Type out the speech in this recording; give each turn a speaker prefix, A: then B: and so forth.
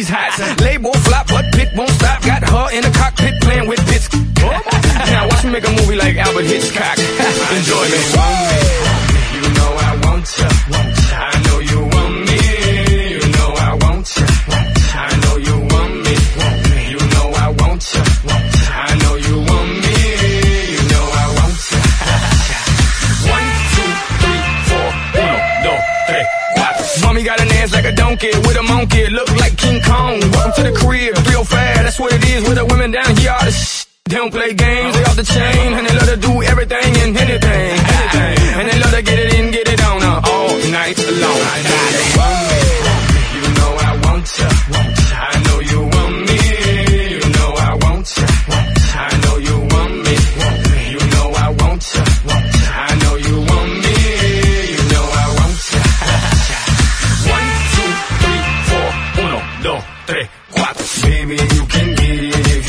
A: she's hot. Label flop, but pick won't stop. Got her in the cockpit playing with bits. Now watch me make a movie like Albert Hitchcock. Enjoy me. You know I want you. I know you want me. You know I want you. I know you want me. You know I want you. I know you want me. You know I want you. 1, 2, 3, 4. 1, 2, 3, 4. Mommy got an ass like a donkey with a monkey. Look like King Kong. Welcome to the crib. 305, that's what it is with the women down here. All the shit. They don't play games, they off the chain, and they love to do everything and anything. And they love to get it in, get it on all night long. You want me, you know I want you. I know you want me, you know I want you. I know you want me, you know I want you. I know you want me, you know I want you. 1, 2, 3, 4. 1, 2, 3, 4. Baby, you can get it if